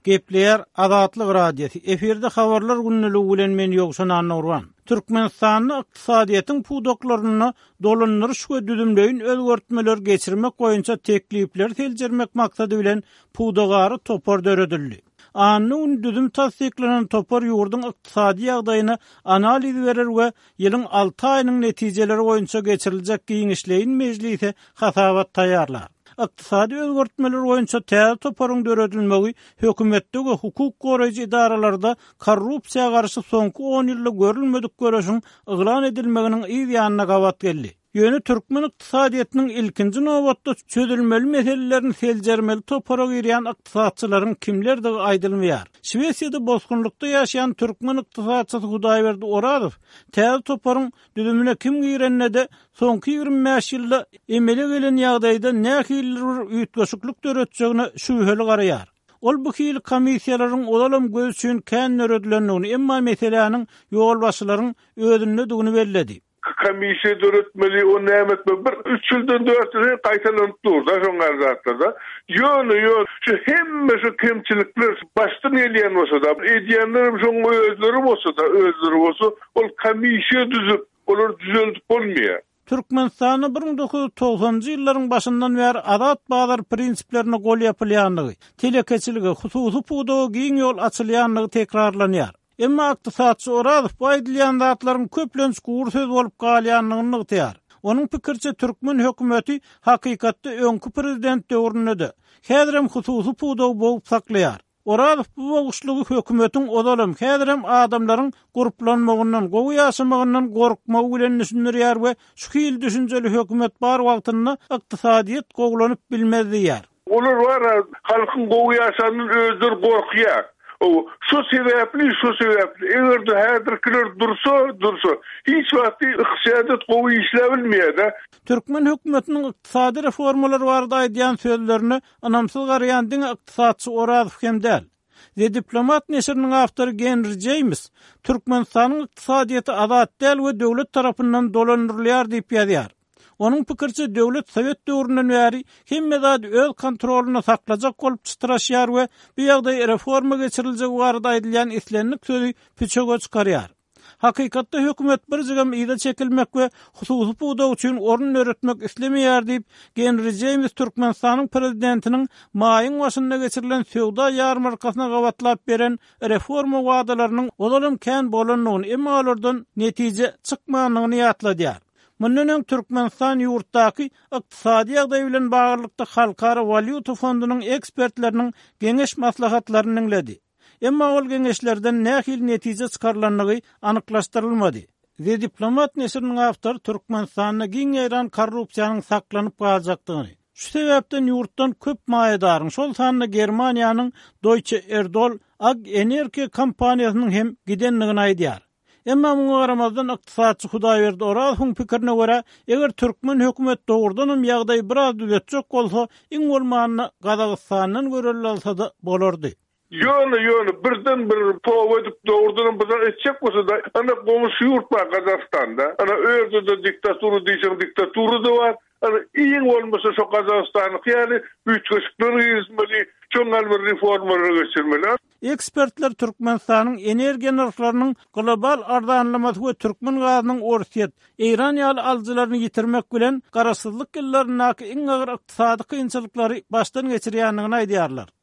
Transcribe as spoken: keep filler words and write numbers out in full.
Gepleyer Azatlyk radiosi. Eferde habarlar günnüligi bilen men Ýogşan Anurwan. Türkmenistanyň ykdysadyýatyň pudoklaryny dolandyryş we düzümleýin özgertmeler geçirmek boýunça teklipler teljermek maksady bilen pudogary topar döredildi. Anyň düzüm tasdiklanan topar ýurdun ykdysady ýagdaýyna analiz berer we ýylyň alty aýynyň netijeleri boýunça geçiriljek giňişleýin mejlise hasabat taýýarlar. Ykdysady özgertmeler boýunça täze toparyň döredilmegi hökümetde we hukuk goraýjy idaralarda korrupsiýa garşy soňky on ýylda görülmedik görüşiň yglan edilmeginiň ýa-ýanyna gawat geldi. Ýöne türkmen ykdysadyýatynyň ilkinji nowatda çözülmeli meselelerini seljermeli topara girýän ykdysadçylaryň kimlerdigi aýdylmaýar. Şwesiýada bozgunlukda ýaşaýan türkmen ykdysadçysy Hudaýberdi Oradow täze toparyň düzümine kim girenne de soňky ýigirme beş ýylda emele gelen ýagdaýda nähili ýetgeşiklik döretjegine şübheli garaýar. Ol bu hili komissiýalaryň olalım göz üçin kän nöredilendigini, emma meseleniň ýol başlaryň özüne dugunu bellädi. Komissiya döretmeli, o nämetme bir üç ýyldan dört ýyl gaýtalanyp durdy şoňa zatlarda. Ýöne ýön şu hemme şu kemçilikler başdan elýän bolsa da, edýänler şoňa özleri bolsa da, özleri bolsa, ol komissiya düzüp, olar düzeltip bolmaýar. Türkmenistanyň bir miň dokuz ýüz togsanjy ýyllaryň başyndan bäri adat bazar prinsiplerini gol ýapylýanlygy, telekeçiligi, hususy pudoga giň ýol açylýanlygy tekrarlanýar. Emma ykdysadçy Oradow bu aýdylýan zatlaryň köplenç gowur söz bolup galýanlygyny ýytyar. Onuň pikirçe türkmen hökümeti hakykatda öňkü prezident döwründe häzirem hususy pudog bolup saklaýar. Oradow bu boguşlugy hökümetiň odalam häzirem adamlaryň guruplanmagyndan, gowy ýaşamagyndan gorkmagy bilen düşünýär we şu hil düşünjeli hökümet bar wagtynda ykdysadyýat goglanyp bilmezdiýär. Olar var, halkyň gowy ýaşanyň özleri gorkýar. O şu sebäpli, şu sebäpli. Eger de häzirkiler dursa, dursa, hiç wagty ykdysadyýat gowy işlebilmeýär. Türkmen hökümetiniň ykdysady reformalary barada aýdýan sözlerini anamsyz garaýan diň ykdysadçy Oradow hem däl. The Diplomat neşriniň awtory Henry James, Türkmenistanyň ykdysadyýaty azat däl we döwlet tarapyndan dolandyrylýar diýip ýazýar. Onun pikirçe döwlet Sowet döwründen bäri hemme zat öz kontroluny saklajak bolup çytyraşýar we bu ýagdaý reforma geçiriljek barada aýdylýan islenlik sözi piçoga çykarýar. Hakykatda hökümet bir jygam ýa-da çekilmek we hususy pudog üçin orun öretmek islemeýär diýip Henry James Türkmenistanyň prezidentiniň maýyň başynda geçirilen söwda ýarmarkasyna gawatlap beren reforma wadalarynyň olalym kän bolanyny, emma olardan netije çykmanyny ýatladýar. Mundan Türkmenistan ýurtdaky ykdysady ýagdaý bilen baglykda Halkara Valyuta Fondunyň ekspertleriniň geňeş maslahatlaryny dinledi. Emma ol geňeşlerden nähil netije çykarlanlygy anyklaşdyrylmady. The Diplomat neşriniň awtory Türkmenistanyň giň ýaran korrupsiýanyň saklanyp galjakdygyny, şu sebäpden ýurtdan köp maýadaryň, şol sanyna Germaniýanyň Deutsche Erdol Ag Energie kompaniýasynyň hem gidenligini aýdýar. Emma muňa garamazdan ykdysadçy Hudaýberdi Oradowyň pikirine görä, eger türkmen hökümet dogrudanam ýagdaý biraz düzeltjek bolsa, iň bolmanyny Gazagystanyň göreli alsa da bolardy. Ýöne ýöne birden bir powedip dogrudan bizden etjek bolsa da, ana gomuşy ýurt bar Gazagystanda, ana özde de diktatury diýsen diktatury da bar. Ana iň bolmasa şu Gazagystanyň ýaly üçgeşikleri ýetmeli, çoňal bir reformalar geçirmeli. Ekspertler Türkmenistanyň energiýa narhlarynyň global ardanlamasy we türkmen gazynyň orsiýet, Eýran ýaly aljylaryny ýitirmek bilen garaşsyzlyk ýyllaryna iň agyr ykdysady kynçylyklary başdan geçirýändigini aýdýarlar.